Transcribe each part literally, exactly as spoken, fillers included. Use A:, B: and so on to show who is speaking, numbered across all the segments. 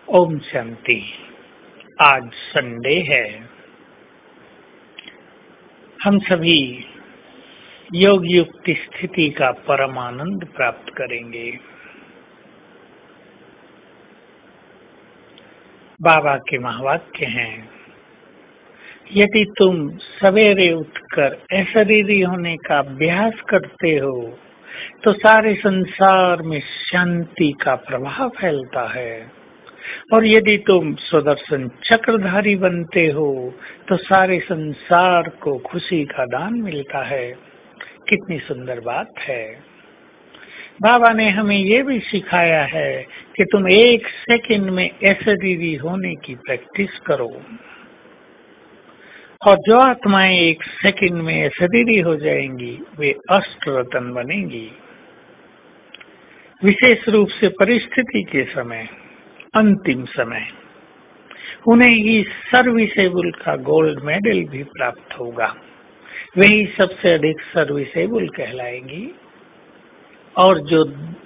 A: ओम शांति। आज संडे है। हम सभी योग युक्त स्थिति का परम आनंद प्राप्त करेंगे। बाबा के महावाक्य हैं, यदि तुम सवेरे उठकर अशरीरी होने का अभ्यास करते हो तो सारे संसार में शांति का प्रभाव फैलता है, और यदि तुम सुदर्शन चक्रधारी बनते हो तो सारे संसार को खुशी का दान मिलता है। कितनी सुंदर बात है। बाबा ने हमें ये भी सिखाया है कि तुम एक सेकंड में अशरीरी होने की प्रैक्टिस करो, और जो आत्माएं एक सेकंड में अशरीरी हो जाएंगी वे अष्ट रत्न बनेंगी। विशेष रूप से परिस्थिति के समय, अंतिम समय, उन्हें ही सर्विसेबल का गोल्ड मेडल भी प्राप्त होगा। वही सबसे अधिक सर्विसेबल कहलाएंगी, और जो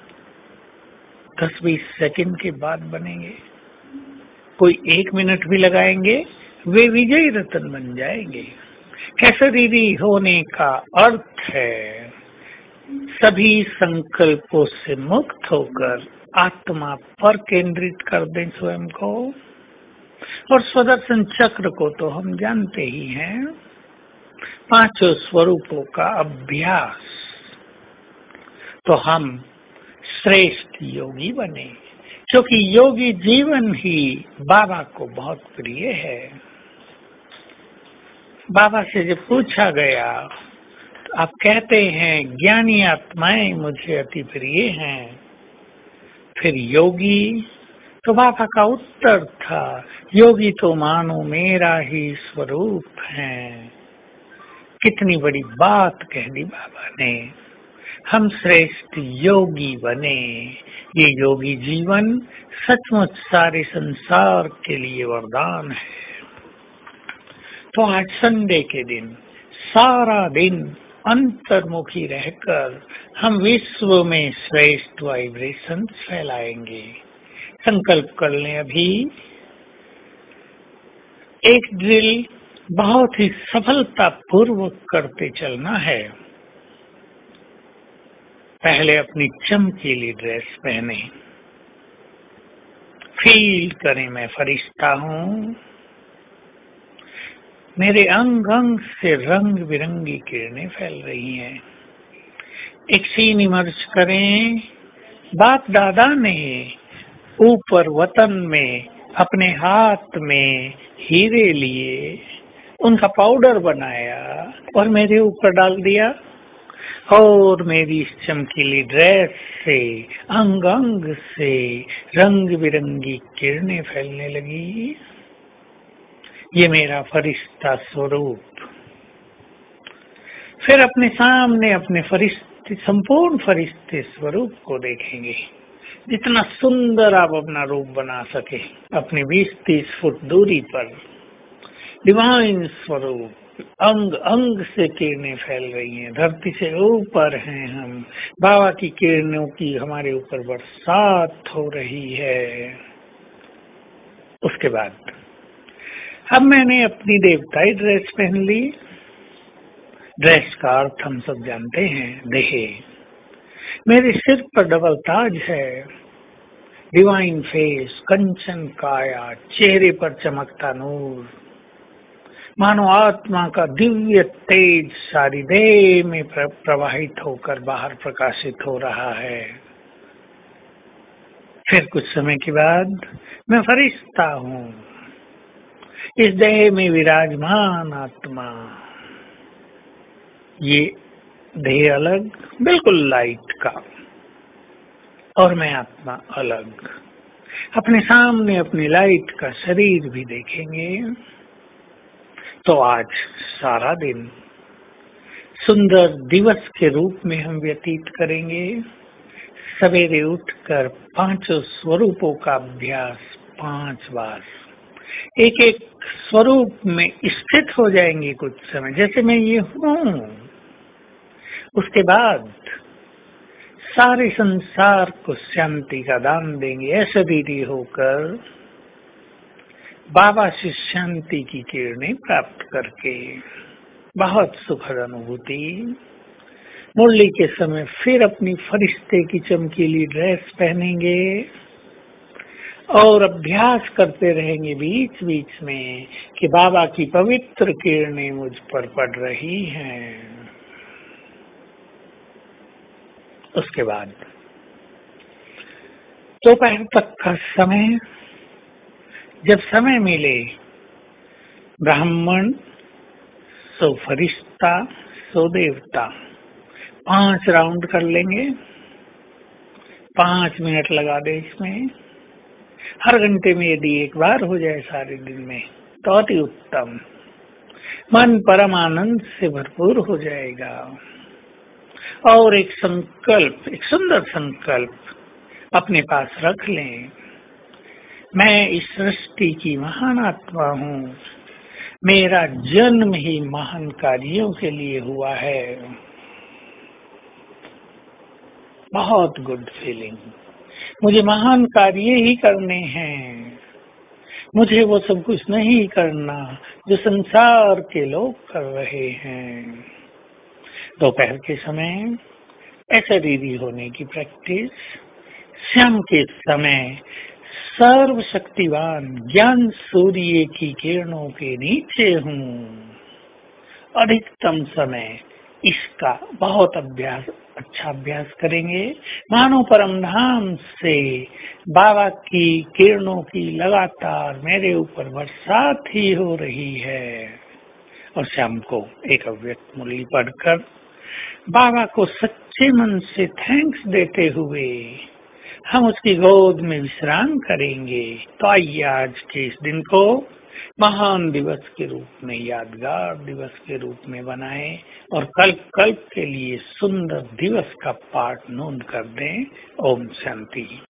A: दस बीस सेकंड के बाद बनेंगे, कोई एक मिनट भी लगाएंगे, वे विजयी रत्न बन जाएंगे। अशरीरी होने का अर्थ है सभी संकल्पों से मुक्त होकर आत्मा पर केंद्रित कर दें स्वयं को। और सुदर्शन चक्र को तो हम जानते ही हैं, पांचों स्वरूपों का अभ्यास। तो हम श्रेष्ठ योगी बने, क्योंकि योगी जीवन ही बाबा को बहुत प्रिय है। बाबा से जब पूछा गया, आप कहते हैं ज्ञानी आत्माएं मुझे अति प्रिय हैं, फिर योगी? तो बाबा का उत्तर था, योगी तो मानो मेरा ही स्वरूप है। कितनी बड़ी बात कह दी बाबा ने। हम श्रेष्ठ योगी बने। ये योगी जीवन सचमुच सारे संसार के लिए वरदान है। तो आज संडे के दिन सारा दिन अंतर्मुखी रहकर हम विश्व में श्रेष्ठ वाइब्रेशन फैलाएंगे। संकल्प कर लें अभी। एक ड्रिल बहुत ही सफलता पूर्वक करते चलना है। पहले अपनी चमकीली ड्रेस पहने, फील करें मैं फरिश्ता हूँ। मेरे अंग अंग से रंग बिरंगी किरणें फैल रही हैं। एक सीन इमर्ज करें। बाप दादा ने ऊपर वतन में अपने हाथ में हीरे लिए, उनका पाउडर बनाया और मेरे ऊपर डाल दिया, और मेरी इस चमकीली ड्रेस से अंग अंग से रंग बिरंगी किरणें फैलने लगी। ये मेरा फरिश्ता स्वरूप। फिर अपने सामने अपने फरिश्ते, संपूर्ण फरिश्ते स्वरूप को देखेंगे। जितना सुंदर आप अपना रूप बना सके, अपनी बीस तीस फुट दूरी पर डिवाइन स्वरूप, अंग अंग से किरणें फैल रही हैं। धरती से ऊपर हैं हम, बाबा की किरणों की हमारे ऊपर बरसात हो रही है। उसके बाद अब मैंने अपनी देवताई ड्रेस पहन ली। ड्रेस का अर्थ हम सब जानते हैं, देह। मेरे सिर पर डबल ताज है, डिवाइन फेस, कंचन काया, चेहरे पर चमकता नूर, मानो आत्मा का दिव्य तेज सारी देह में प्रवाहित होकर बाहर प्रकाशित हो रहा है। फिर कुछ समय के बाद मैं फरिश्ता हूँ, इस देह में विराजमान आत्मा। ये देह अलग, बिल्कुल लाइट का, और मैं आत्मा अलग। अपने सामने अपनी लाइट का शरीर भी देखेंगे। तो आज सारा दिन सुंदर दिवस के रूप में हम व्यतीत करेंगे। सवेरे उठकर पांचों स्वरूपों का अभ्यास पांच बार, एक एक स्वरूप में स्थित हो जाएंगे कुछ समय, जैसे मैं ये हूँ। उसके बाद सारे संसार को शांति का दान देंगे अशरीरी होकर। बाबा से शांति की किरणें प्राप्त करके बहुत सुखद अनुभूति। मुरली के समय फिर अपनी फरिश्ते की चमकीली ड्रेस पहनेंगे और अभ्यास करते रहेंगे बीच बीच में कि बाबा की पवित्र किरणें मुझ पर पड़ रही हैं। उसके बाद दोपहर तक का समय, जब समय मिले, ब्राह्मण सो फरिश्ता सो देवता, पांच राउंड कर लेंगे। पांच मिनट लगा दे इसमें। हर घंटे में यदि एक बार हो जाए सारे दिन में तो अति उत्तम। मन परम आनंद से भरपूर हो जाएगा। और एक संकल्प, एक सुंदर संकल्प अपने पास रख लें। मैं इस सृष्टि की महान आत्मा हूँ। मेरा जन्म ही महान कार्यों के लिए हुआ है। बहुत गुड फीलिंग। मुझे महान कार्य ही करने हैं। मुझे वो सब कुछ नहीं करना जो संसार के लोग कर रहे हैं। दोपहर के समय ऐसा दीदी होने की प्रैक्टिस। शाम के समय सर्वशक्तिवान ज्ञान सूर्य की किरणों के नीचे हूँ। अधिकतम समय इसका बहुत अभ्यास, अच्छा अभ्यास करेंगे। मानो परम धाम से बाबा की किरणों की लगातार मेरे ऊपर बरसात ही हो रही है। और शाम को एक अव्यक्त मुरली पढ़कर बाबा को सच्चे मन से थैंक्स देते हुए हम उसकी गोद में विश्राम करेंगे। तो आइए आज के इस दिन को महान दिवस के रूप में, यादगार दिवस के रूप में बनाएं और कल्प कल्प के लिए सुंदर दिवस का पाठ नोंद कर दें। ओम शांति।